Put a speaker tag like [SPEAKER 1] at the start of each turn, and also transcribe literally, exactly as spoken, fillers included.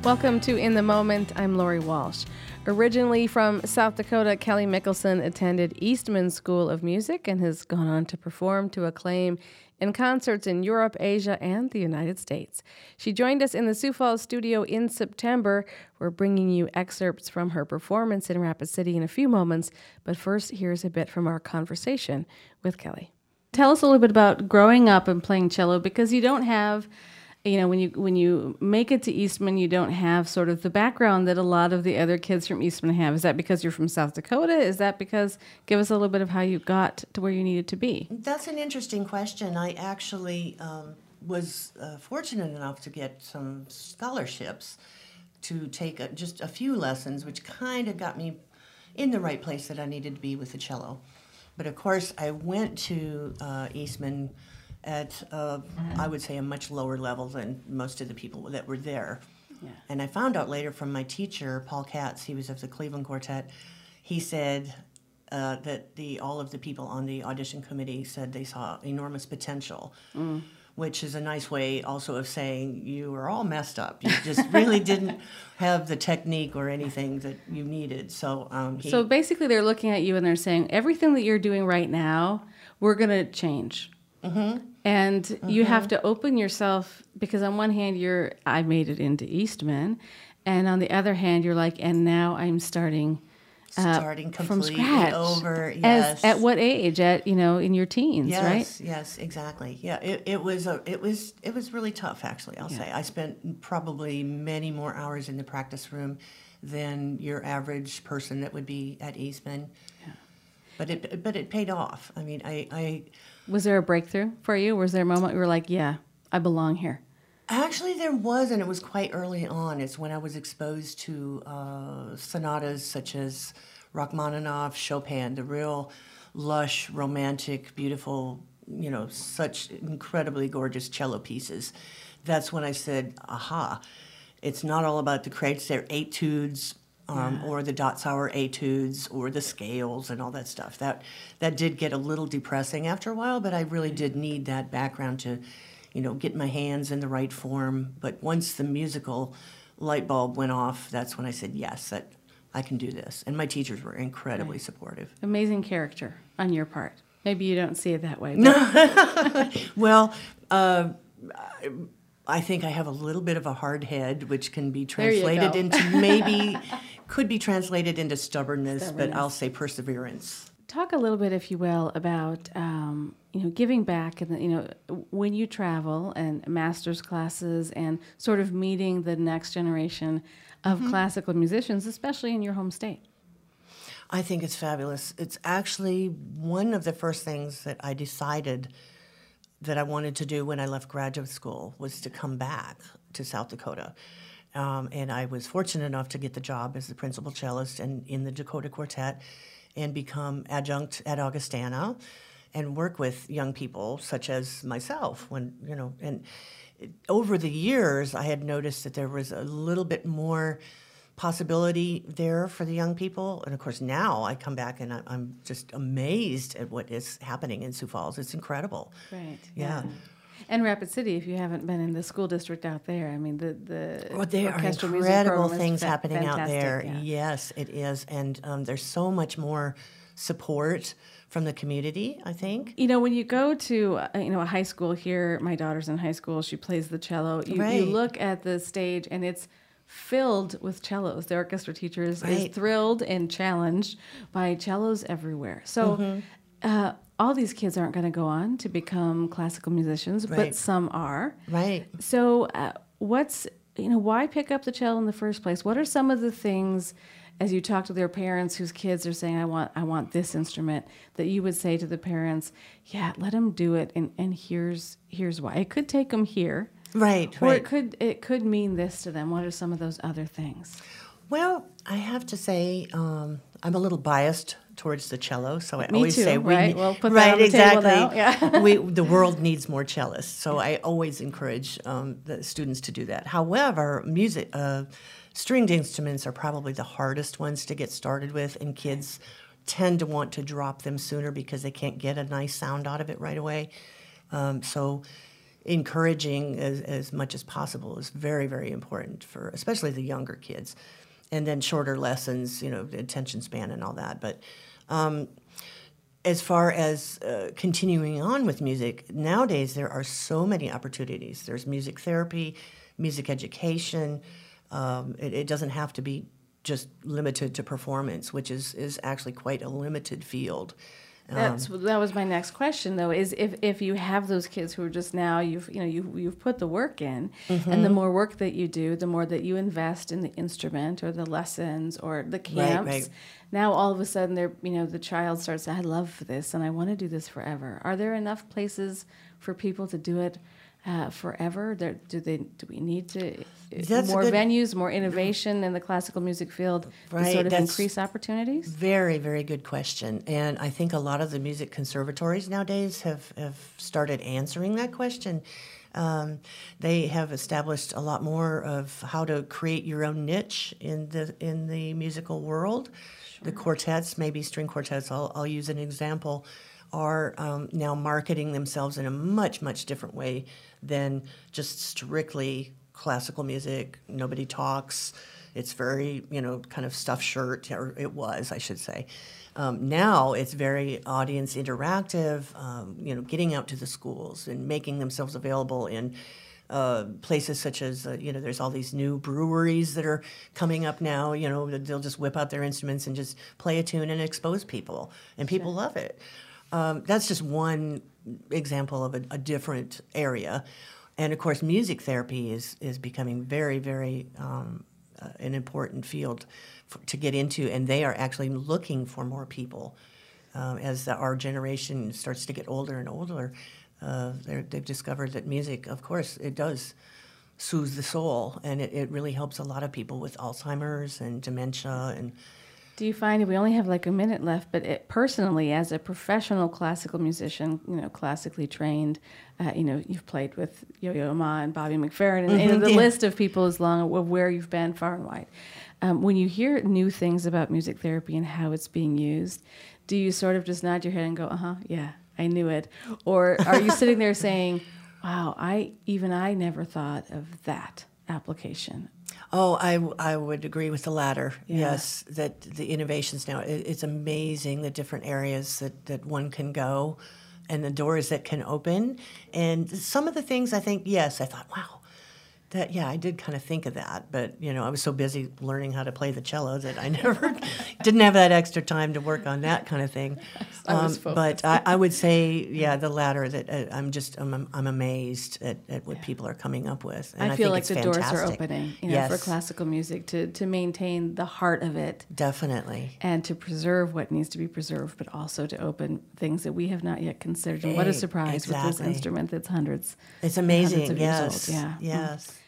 [SPEAKER 1] Welcome to In the Moment. I'm Lori Walsh. Originally from South Dakota, Kelly Mickelson attended Eastman School of Music and has gone on to perform to acclaim in concerts in Europe, Asia, and the United States. She joined us in the Sioux Falls studio in September. We're bringing you excerpts from her performance in Rapid City in a few moments, but first, here's a bit from our conversation with Kelly. Tell us a little bit about growing up and playing cello, because you don't have, you know, when you when you make it to Eastman, you don't have sort of the background that a lot of the other kids from Eastman have. Is that because you're from South Dakota? Is that because, give us a little bit of how you got to where you needed to be?
[SPEAKER 2] That's an interesting question. I actually um, was uh, fortunate enough to get some scholarships to take a, just a few lessons, which kind of got me in the right place that I needed to be with the cello. But of course, I went to uh, Eastman at, uh, I would say, a much lower level than most of the people that were there. Yeah. And I found out later from my teacher, Paul Katz, he was of the Cleveland Quartet, he said uh, that the all of the people on the audition committee said they saw enormous potential, mm. which is a nice way also of saying you were all messed up. You just really didn't have the technique or anything that you needed. So, um, he,
[SPEAKER 1] so basically they're looking at you and they're saying, everything that you're doing right now, we're going to change. Mm-hmm. And mm-hmm. you have to open yourself, because on one hand, you're, I made it into Eastman, and on the other hand, you're like, and now I'm starting, uh,
[SPEAKER 2] starting
[SPEAKER 1] from
[SPEAKER 2] completely
[SPEAKER 1] scratch.
[SPEAKER 2] over. Yes.
[SPEAKER 1] As, at what age? At, you know, in your teens,
[SPEAKER 2] yes,
[SPEAKER 1] right?
[SPEAKER 2] Yes, yes, exactly. Yeah, it, it was a, it was it was really tough, actually. I'll yeah. say I spent probably many more hours in the practice room than your average person that would be at Eastman. Yeah. But it but it paid off. I mean, I. I
[SPEAKER 1] Was there a breakthrough for you? Was there a moment you were like, yeah, I belong here?
[SPEAKER 2] Actually, there was, and it was quite early on. It's when I was exposed to uh, sonatas such as Rachmaninoff, Chopin, the real lush, romantic, beautiful, you know, such incredibly gorgeous cello pieces. That's when I said, aha, it's not all about the crates. They're etudes, Um, yeah. or the Dotzauer etudes, or the scales, and all that stuff. That that did get a little depressing after a while, but I really did need that background to, you know, get my hands in the right form. But once the musical light bulb went off, that's when I said, yes, that I can do this. And my teachers were incredibly right. supportive.
[SPEAKER 1] Amazing character on your part. Maybe you don't see it that way.
[SPEAKER 2] Well, uh, I think I have a little bit of a hard head, which can be translated into maybe, could be translated into stubbornness, stubbornness, but I'll say perseverance.
[SPEAKER 1] Talk a little bit, if you will, about um, you know, giving back, and you know, when you travel and master's classes and sort of meeting the next generation of mm-hmm. classical musicians, especially in your home state.
[SPEAKER 2] I think it's fabulous. It's actually one of the first things that I decided that I wanted to do when I left graduate school was to come back to South Dakota. Um, and I was fortunate enough to get the job as the principal cellist in, in the Dakota Quartet and become adjunct at Augustana and work with young people such as myself. When you know, and over the years, I had noticed that there was a little bit more possibility there for the young people. And of course, now I come back and I'm just amazed at what is happening in Sioux Falls. It's incredible.
[SPEAKER 1] Right.
[SPEAKER 2] Yeah.
[SPEAKER 1] yeah. And Rapid City, if you haven't been in the school district out there, I mean, the the
[SPEAKER 2] well, there are incredible things fa- happening fantastic, out there. Yeah. Yes, it is. And um, there's so much more support from the community, I think.
[SPEAKER 1] You know, when you go to, uh, you know, a high school here, my daughter's in high school, she plays the cello. You,
[SPEAKER 2] right.
[SPEAKER 1] you look at the stage and it's filled with cellos. The orchestra teachers
[SPEAKER 2] right.
[SPEAKER 1] is thrilled and challenged by cellos everywhere. So mm-hmm. uh, all these kids aren't going to go on to become classical musicians,
[SPEAKER 2] right.
[SPEAKER 1] but some are.
[SPEAKER 2] Right.
[SPEAKER 1] So uh, what's, you know, why pick up the cello in the first place? What are some of the things, as you talk to their parents whose kids are saying, I want I want this instrument, that you would say to the parents, yeah, let them do it, and, and here's here's why. It could take them here.
[SPEAKER 2] Right,
[SPEAKER 1] or
[SPEAKER 2] right.
[SPEAKER 1] it could it could mean this to them. What are some of those other things?
[SPEAKER 2] Well, I have to say um, I'm a little biased towards the cello, so I
[SPEAKER 1] Me
[SPEAKER 2] always
[SPEAKER 1] too,
[SPEAKER 2] say we
[SPEAKER 1] right?
[SPEAKER 2] need,
[SPEAKER 1] Well, put
[SPEAKER 2] right
[SPEAKER 1] that on the
[SPEAKER 2] exactly.
[SPEAKER 1] table now. Yeah.
[SPEAKER 2] we the world needs more cellists, so I always encourage um, the students to do that. However, music, uh, stringed instruments are probably the hardest ones to get started with, and kids tend to want to drop them sooner because they can't get a nice sound out of it right away. Um, so. encouraging as, as much as possible is very, very important for especially the younger kids. And then shorter lessons, you know, the attention span and all that. But um, as far as uh, continuing on with music, nowadays there are so many opportunities. There's music therapy, music education. Um, it, it doesn't have to be just limited to performance, which is, is actually quite a limited field.
[SPEAKER 1] That's
[SPEAKER 2] Um,
[SPEAKER 1] that was my next question though, is if, if you have those kids who are just now you've you know you you've put the work in,
[SPEAKER 2] Mm-hmm.
[SPEAKER 1] and the more work that you do, the more that you invest in the instrument or the lessons or the camps.
[SPEAKER 2] right.
[SPEAKER 1] Now all of a sudden they're you know the child starts, I love this and I want to do this forever. Are there enough places for people to do it uh, forever? There, do they do we need to
[SPEAKER 2] That's a
[SPEAKER 1] more
[SPEAKER 2] good-
[SPEAKER 1] venues, more innovation in the classical music field to
[SPEAKER 2] Right,
[SPEAKER 1] sort of
[SPEAKER 2] that's-
[SPEAKER 1] increase opportunities?
[SPEAKER 2] Very, very good question. And I think a lot of the music conservatories nowadays have, have started answering that question. Um, they have established a lot more of how to create your own niche in the in the musical world. The quartets, maybe string quartets, I'll, I'll use an example, are um, now marketing themselves in a much, much different way than just strictly classical music. Nobody talks. It's very, you know, kind of stuffed shirt, or it was, I should say. Um, now it's very audience interactive, um, you know, getting out to the schools and making themselves available in uh, places such as, uh, you know, there's all these new breweries that are coming up now. You know, they'll just whip out their instruments and just play a tune and expose people, and people love it. Um, that's just one example of a, a different area. And of course, music therapy is, is becoming very, very um, uh, an important field for, to get into, and they are actually looking for more people. Um, as the, our generation starts to get older and older, uh, they've discovered that music, of course, it does soothe the soul, and it, it really helps a lot of people with Alzheimer's and dementia. And
[SPEAKER 1] Do you find, we only have like a minute left, but it, personally, as a professional classical musician, you know, classically trained, uh, you know, you've played with Yo-Yo Ma and Bobby McFerrin, and,
[SPEAKER 2] Mm-hmm,
[SPEAKER 1] and the
[SPEAKER 2] yeah.
[SPEAKER 1] list of people is long of where you've been far and wide. Um, when you hear new things about music therapy and how it's being used, do you sort of just nod your head and go, uh-huh, yeah, I knew it? Or are you sitting there saying, wow, I even I never thought of that application?
[SPEAKER 2] Oh, I, I would agree with the latter.
[SPEAKER 1] Yeah.
[SPEAKER 2] Yes, that the innovations now, it, it's amazing the different areas that, that one can go and the doors that can open. And some of the things I think, yes, I thought, wow, that, yeah, I did kind of think of that. But, you know, I was so busy learning how to play the cello that I never, didn't have that extra time to work on that kind of thing.
[SPEAKER 1] I was
[SPEAKER 2] Um, but I, I would say, yeah, the latter, that uh, I'm just, I'm, I'm amazed at, at what people are coming up with. And I,
[SPEAKER 1] I feel
[SPEAKER 2] think
[SPEAKER 1] like
[SPEAKER 2] it's
[SPEAKER 1] the doors are
[SPEAKER 2] fantastic.
[SPEAKER 1] opening, you know,
[SPEAKER 2] Yes.
[SPEAKER 1] for classical music to, to maintain the heart of it
[SPEAKER 2] Definitely.
[SPEAKER 1] and to preserve what needs to be preserved, but also to open things that we have not yet considered. And what a
[SPEAKER 2] Eh,
[SPEAKER 1] surprise with this
[SPEAKER 2] exactly.
[SPEAKER 1] instrument that's hundreds.
[SPEAKER 2] It's
[SPEAKER 1] and hundreds
[SPEAKER 2] amazing.
[SPEAKER 1] of years
[SPEAKER 2] Yes.
[SPEAKER 1] old. Yeah.
[SPEAKER 2] Yes.